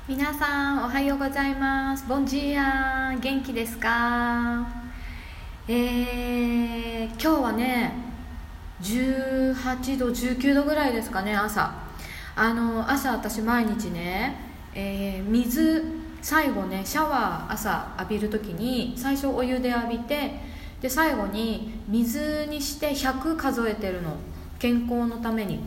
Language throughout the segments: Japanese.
皆さんおはようございます。ボンジーア、元気ですか？今日はね18度19度ぐらいですかね。朝私毎日ね、最後ねシャワー朝浴びるときに最初お湯で浴びて、で最後に水にして100数えてるの、健康のために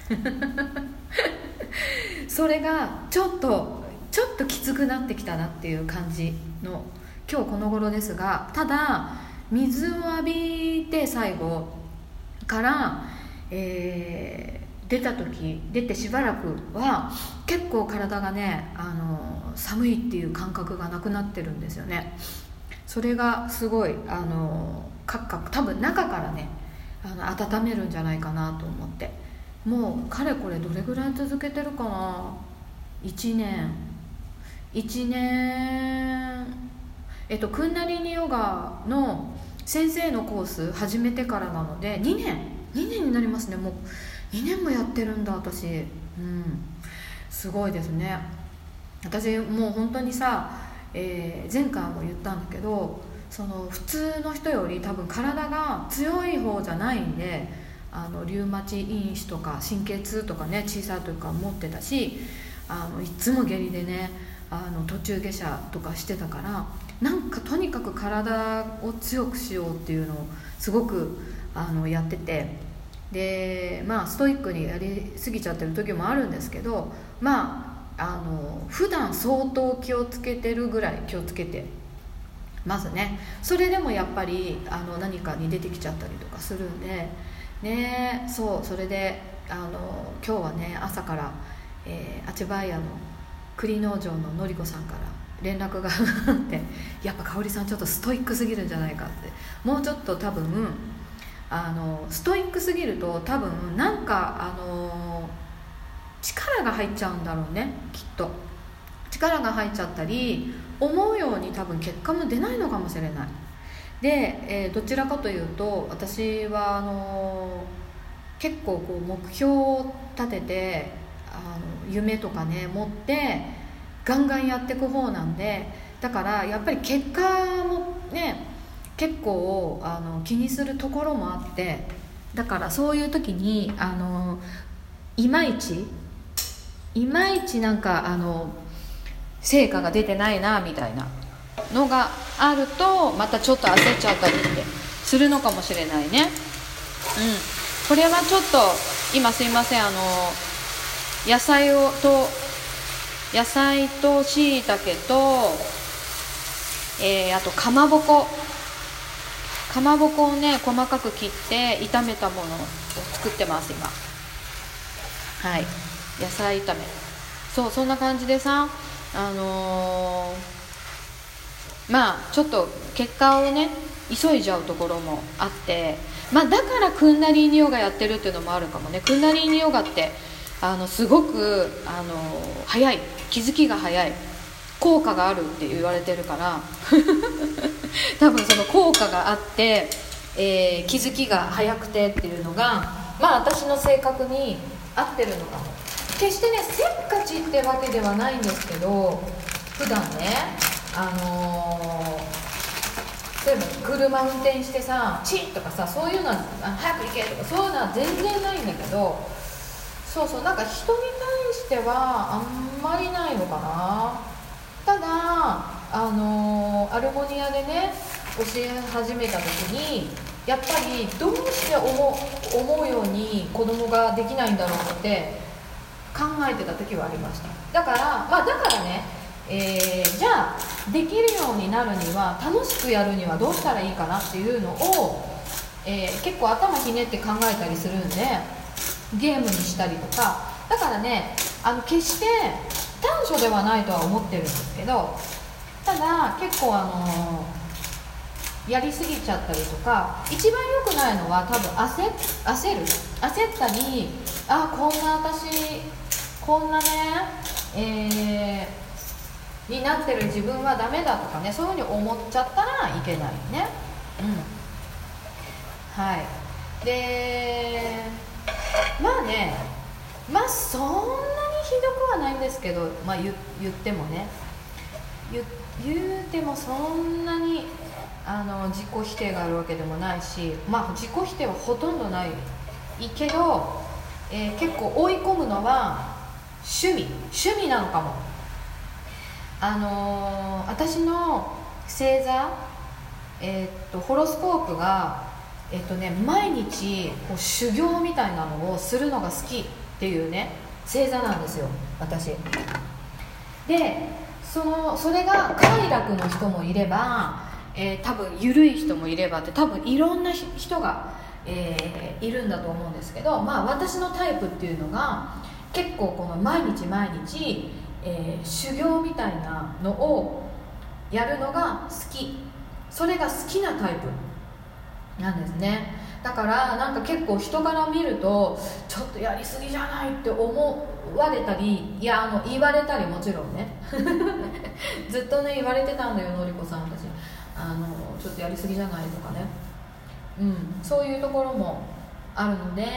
それがちょっときつくなってきたなっていう感じの今日この頃ですが、ただ水を浴びて最後から、出てしばらくは結構体がね、寒いっていう感覚がなくなってるんですよね。それがすごい多分中からね温めるんじゃないかなと思って、もうかれこれどれぐらい続けてるかな。1年クンナリーニヨガの先生のコース始めてからなので2年になりますね。もう2年もやってるんだ私。すごいですね。私もう本当にさ、前回も言ったんだけど、その普通の人より多分体が強い方じゃないんで、リュウマチ因子とか神経痛とかね、小さい時から持ってたし、いつも下痢でね途中下車とかしてたから、なんかとにかく体を強くしようっていうのをすごくやってて、でストイックにやりすぎちゃってる時もあるんですけど、普段相当気をつけてるぐらい気をつけてますね。それでもやっぱり何かに出てきちゃったりとかするんでね。それで今日はね朝から、アチバイヤの栗農場ののりこさんから連絡があってやっぱ香織さんちょっとストイックすぎるんじゃないかって。もうちょっと多分ストイックすぎると多分なんか力が入っちゃうんだろうね、きっと。力が入っちゃったり思うように多分結果も出ないのかもしれない。で、どちらかというと私は結構こう目標を立てて夢とかね持ってガンガンやっていく方なんで、だからやっぱり結果もね結構気にするところもあって、だからそういう時にいまいちなんか成果が出てないなみたいなのがあると、またちょっと焦っちゃったりってするのかもしれないね。これはちょっと今すいません、野菜としいたけと、あとかまぼこをね細かく切って炒めたものを作ってます今。はい、野菜炒め。そんな感じでさ、ちょっと結果をね急いじゃうところもあって、だからクンナリーニヨガやってるっていうのもあるかもね。クンナリーニヨガってすごく早い、気づきが早い、効果があるって言われてるから多分その効果があって、気づきが早くてっていうのが私の性格に合ってるのかも。決してねせっかちってわけではないんですけど、普段ね例えば車運転してさチッとかさ、そういうのは早く行けとかそういうのは全然ないんだけど、なんか人に対してはあんまりないのかな。ただアルモニアでね教え始めた時にやっぱりどうして思うように子供ができないんだろうって考えてた時はありました。だからね、じゃあできるようになるには、楽しくやるにはどうしたらいいかなっていうのを、結構頭ひねって考えたりするんでゲームにしたりとか。だからね決して短所ではないとは思ってるんですけど、ただ結構やりすぎちゃったりとか、一番良くないのは多分焦ったり、こんなね、になってる自分はダメだとかね、そういうふうに思っちゃったらいけないね。はい。でそんなにどくはないんですけど、言ってもね、言うてもそんなに自己否定があるわけでもないし、自己否定はほとんどないけど、結構追い込むのは趣味なのかも。私の星座、ホロスコープが毎日こう修行みたいなのをするのが好きっていうね星座なんですよ、私で。それが快楽の人もいれば、多分緩い人もいればって、多分いろんな人が、いるんだと思うんですけど、私のタイプっていうのが結構この毎日、修行みたいなのをやるのが好き、それが好きなタイプなんですね。だからなんか結構人から見るとちょっとやりすぎじゃないって思われたり、言われたり、もちろんねずっとね言われてたんだよ、のりこさん、私ちょっとやりすぎじゃないとかね、そういうところもあるので、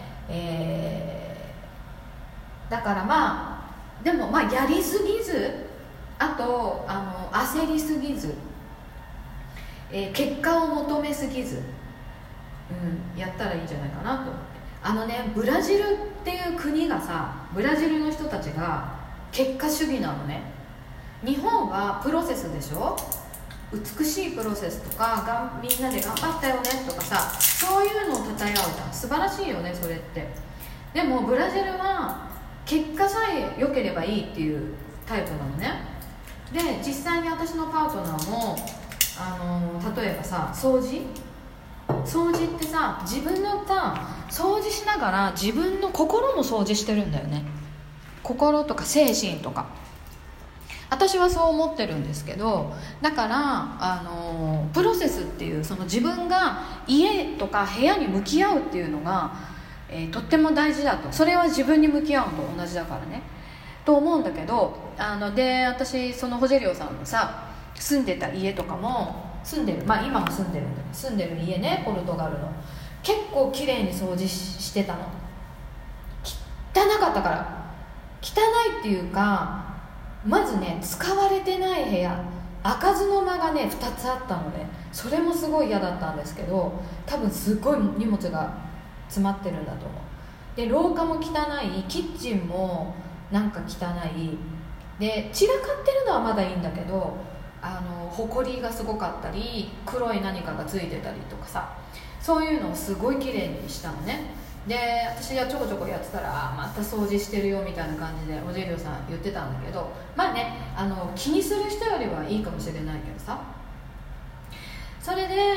だからでもやりすぎず、あと焦りすぎず、結果を求めすぎず、やったらいいんじゃないかなと思って。ブラジルっていう国がさ、ブラジルの人たちが結果主義なのね。日本はプロセスでしょ、美しいプロセスとかみんなで頑張ったよねとかさ、そういうのを称え合うじゃん。素晴らしいよね、それって。でもブラジルは結果さえ良ければいいっていうタイプなのね。で実際に私のパートナーも例えばさ、掃除ってさ、自分の掃除しながら自分の心も掃除してるんだよね。心とか精神とか、私はそう思ってるんですけど、だからプロセスっていう、その自分が家とか部屋に向き合うっていうのが、とっても大事だと。それは自分に向き合うのと同じだからねと思うんだけど、で私そのホジェリオさんのさ住んでた家とかも、今も住んでる家ね、ポルトガルの、結構綺麗に掃除してたの。汚かったから、汚いっていうか、まずね使われてない部屋、開かずの間がね2つあったので、それもすごい嫌だったんですけど、多分すごい荷物が詰まってるんだと思う。で廊下も汚い、キッチンもなんか汚いで、散らかってるのはまだいいんだけど、埃がすごかったり、黒い何かがついてたりとかさ、そういうのをすごい綺麗にしたのね。で私がちょこちょこやってたら、また掃除してるよみたいな感じでオジェリオさん言ってたんだけど、気にする人よりはいいかもしれないけどさ、それで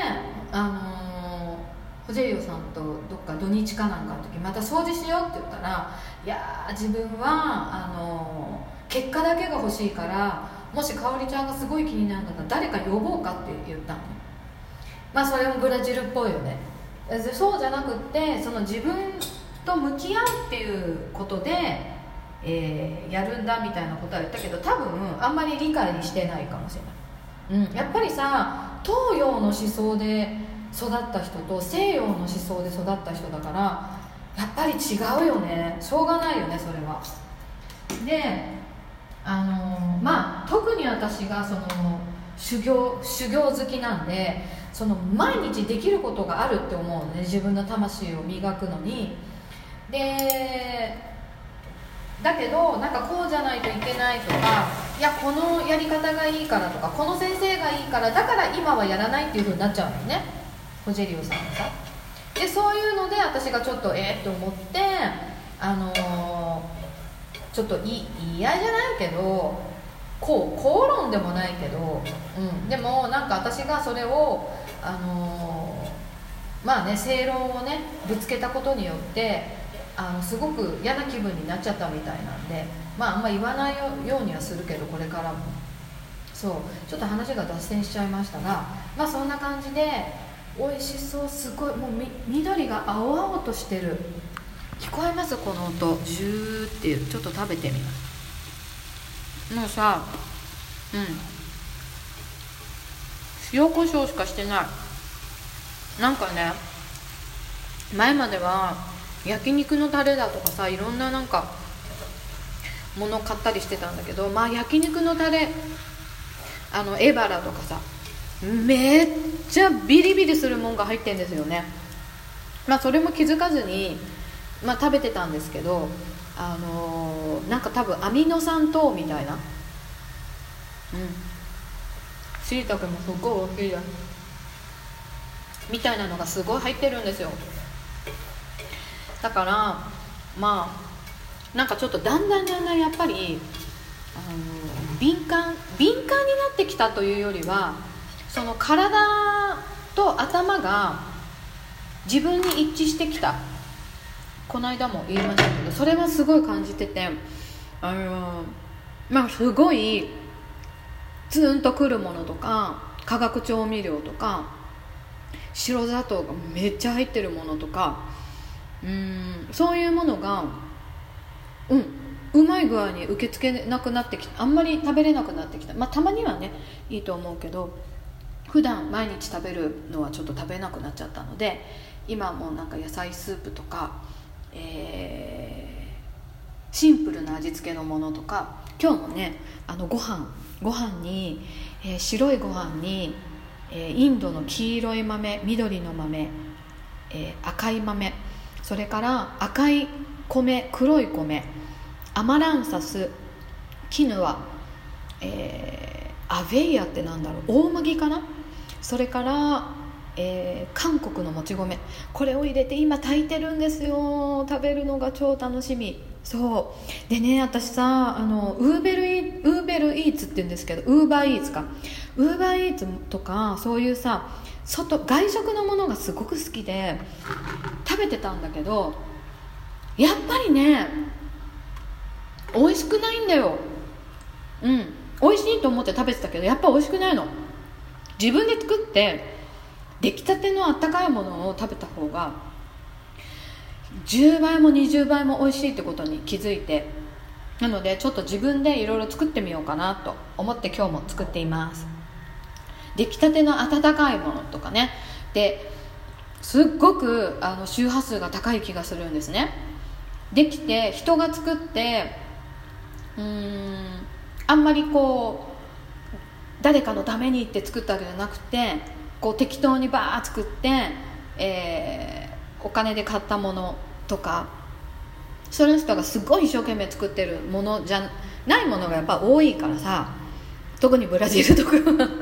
ホジェリオさんとどっか土日かなんかの時、また掃除しようって言ったら、いや自分は結果だけが欲しいから、もしかおりちゃんがすごい気になるんだったら誰か呼ぼうかって言ったの。それもブラジルっぽいよね。そうじゃなくって、その自分と向き合うっていうことで、やるんだみたいなことは言ったけど、多分あんまり理解してないかもしれない。やっぱりさ、東洋の思想で育った人と西洋の思想で育った人だから、やっぱり違うよね。しょうがないよね、それは。で特に私がその修行好きなんで、その毎日できることがあるって思うのね、自分の魂を磨くのに。でだけどなんかこうじゃないといけないとか、いやこのやり方がいいからとか、この先生がいいからだから今はやらないっていう風になっちゃうのよね、ホジェリオさんがさ。でそういうので私がちょっとって思って、ちょっと嫌じゃないけど、口論でもないけど、でもなんか私がそれを正論をねぶつけたことによってすごく嫌な気分になっちゃったみたいなんで、あんま言わないようにはするけど、これからも。そうちょっと話が脱線しちゃいましたが、そんな感じで美味しそう。すごいもう緑が青々としてる。聞こえます？この音、ジューっていう。ちょっと食べてみます。もうさ、塩コショウしかしてない。なんかね、前までは焼肉のタレだとかさ、いろんななんかものを買ったりしてたんだけど、まあ焼肉のタレエバラとかさ、めっちゃビリビリするもんが入ってんですよね。まあそれも気づかずに、まあ、食べてたんですけど、なんか多分アミノ酸等みたいな、しいたけもすっごい大きいやみたいなのがすごい入ってるんですよ。だからまあなんかちょっとだんだんやっぱり敏感になってきたというよりは、その体と頭が自分に一致してきた。この間も言いましたけど、それはすごい感じてて、まあすごいツーンとくるものとか、化学調味料とか白砂糖がめっちゃ入ってるものとか、そういうものがうまい具合に受け付けなくなってきた。あんまり食べれなくなってきた。まあたまにはねいいと思うけど、普段毎日食べるのはちょっと食べなくなっちゃったので、今はもうなんか野菜スープとか、シンプルな味付けのものとか、今日もねご飯に、白いご飯に、インドの黄色い豆、緑の豆、赤い豆、それから赤い米、黒い米、アマランサス、キヌア、アベイヤってなんだろう、大麦かな、それから、韓国のもち米、これを入れて今炊いてるんですよ。食べるのが超楽しみ。そうでね、私さウーベルイーツって言うんですけど、ウーバーイーツとか、そういうさ外食のものがすごく好きで食べてたんだけど、やっぱりね美味しくないんだよ。美味しいと思って食べてたけど、やっぱ美味しくないの。自分で作って出来たてのあったかいものを食べた方が10倍も20倍も美味しいってことに気づいて、なのでちょっと自分でいろいろ作ってみようかなと思って今日も作っています。出来たての温かいものとかね、ですっごく周波数が高い気がするんですね。できて人が作ってあんまりこう誰かのためにって作ったわけじゃなくて、こう適当にバーッ作って、お金で買ったものとか、その人がすごい一生懸命作ってるものじゃないものがやっぱ多いからさ、特にブラジルとか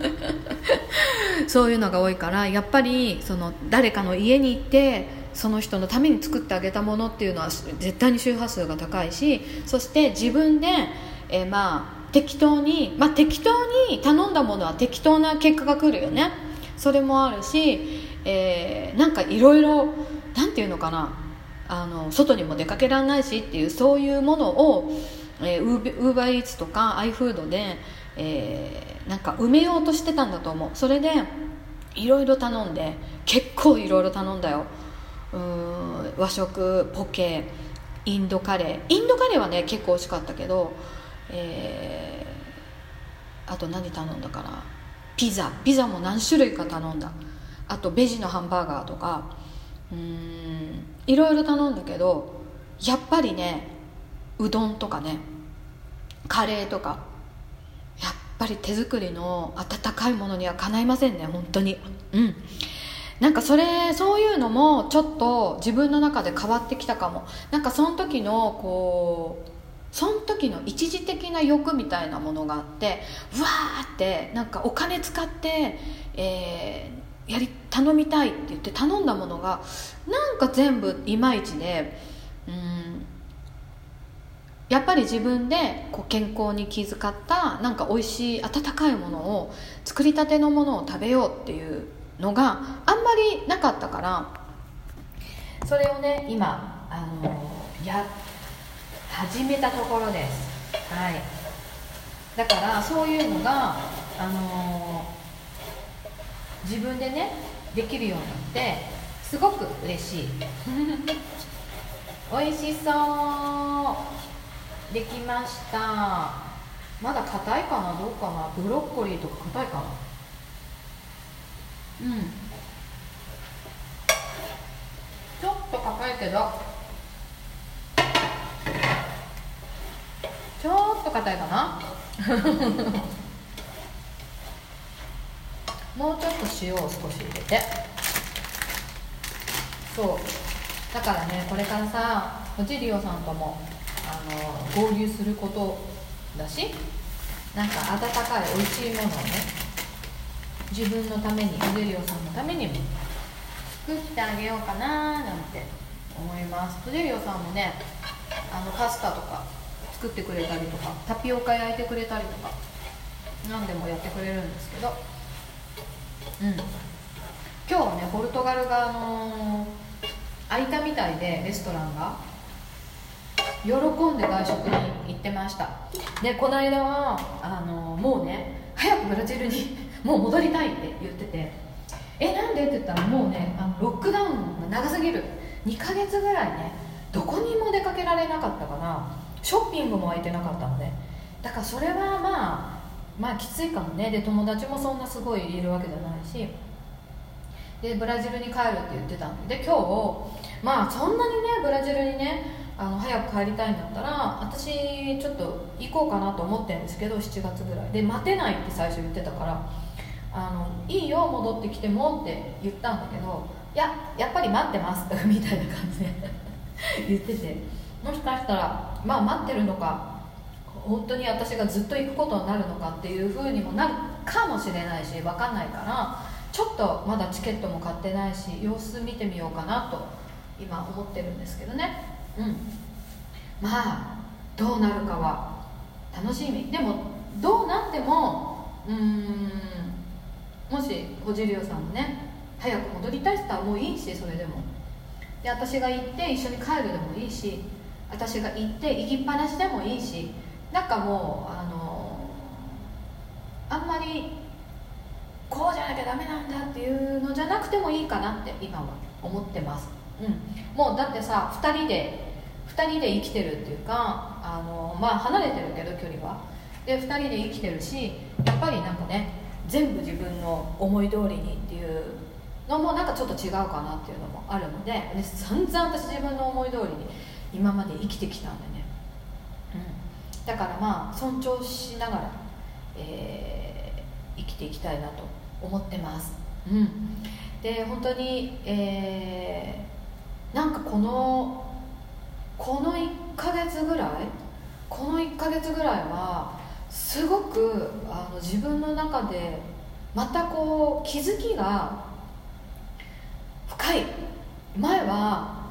そういうのが多いから、やっぱりその誰かの家に行ってその人のために作ってあげたものっていうのは絶対に周波数が高いし、そして自分で、適当に頼んだものは適当な結果が来るよね。それもあるし、なんかいろいろなんていうのかな、外にも出かけられないしっていう、そういうものを、ウーバーイーツとかアイフードで、なんか埋めようとしてたんだと思う。それでいろいろ頼んで、結構いろいろ頼んだよ。和食、ポケ、インドカレーはね結構美味しかったけど、あと何頼んだかな、ピザも何種類か頼んだ。あとベジのハンバーガーとか、いろいろ頼んだけど、やっぱりねうどんとかねカレーとか、やっぱり手作りの温かいものにはかないませんね、本当に。なんかそういうのもちょっと自分の中で変わってきたかも。なんかその時の一時的な欲みたいなものがあって、うわーってなんかお金使って、頼みたいって言って頼んだものがなんか全部いまいちで、やっぱり自分でこう健康に気遣ったなんか美味しい温かいものを、作りたてのものを食べようっていうのがあんまりなかったから、それをね今始めたところです。はい。だからそういうのが自分でねできるようになってすごく嬉しい美味しそうできました。まだ硬いかな、どうかな、ブロッコリーとか硬いかな。ちょっと硬いけどちょと硬いかなもうちょっと塩を少し入れて、そうだからね、これからさおじりおさんとも合流することだし、なんか温かい美味しいものをね、自分のために、おじりおさんのためにも作ってあげようかななんて思います。おじりおさんもね、パスタとか作ってくれたりとか、タピオカ焼いてくれたりとか何でもやってくれるんですけど、今日はねポルトガルが開いたみたいで、レストランが喜んで外食に行ってました。でこの間はもうね早くブラジルにもう戻りたいって言ってて、なんでって言ったら、もうねロックダウンが長すぎる、2ヶ月ぐらいねどこにも出かけられなかったかな、ショッピングも空いてなかったので、だからそれはまあきついかもね。で友達もそんなすごいいるわけじゃないし、でブラジルに帰るって言ってたので、今日そんなにねブラジルにね早く帰りたいんだったら、私ちょっと行こうかなと思ってるんですけど、7月ぐらいで待てないって最初言ってたから、いいよ戻ってきてもって言ったんだけど、やっぱり待ってますみたいな感じで言ってて、もしかしたら待ってるのか、本当に私がずっと行くことになるのかっていう風にもなるかもしれないし、分かんないから、ちょっとまだチケットも買ってないし、様子見てみようかなと今思ってるんですけどね。どうなるかは楽しみ。でもどうなってももしおじりおさんもね早く戻りたい人はもういいし、それでもで私が行って一緒に帰るでもいいし、私が行って行きっぱなしでもいいし、なんかもうあんまりこうじゃなきゃダメなんだっていうのじゃなくてもいいかなって今は思ってます。もうだってさ、2人で生きてるっていうか、離れてるけど距離はで2人で生きてるし、やっぱりなんかね全部自分の思い通りにっていうのもなんかちょっと違うかなっていうのもあるので、散々私自分の思い通りに今まで生きてきたんでね、だから尊重しながら、生きていきたいなと思ってます。で本当に、なんかこの1ヶ月ぐらいはすごく自分の中でまたこう気づきが深い。前は分か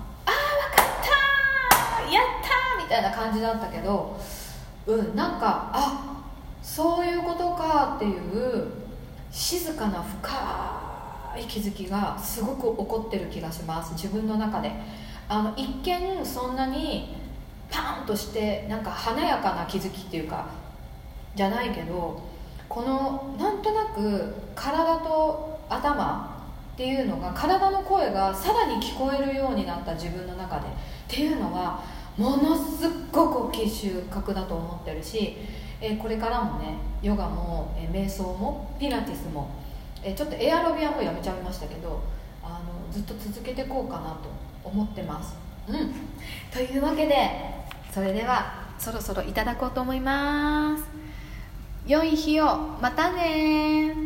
ったやったみたいな感じだったけど、なんかそういうことかっていう静かな深い気づきがすごく起こってる気がします、自分の中で。一見そんなにパーンとしてなんか華やかな気づきっていうかじゃないけど、このなんとなく体と頭っていうのが、体の声がさらに聞こえるようになった自分の中でっていうのはものすっごく大きい収穫だと思ってるし、これからもねヨガも、瞑想もピラティスも、ちょっとエアロビはもうやめちゃいましたけど、ずっと続けていこうかなと思ってます。というわけで、それではそろそろいただこうと思います。良い日を。またね。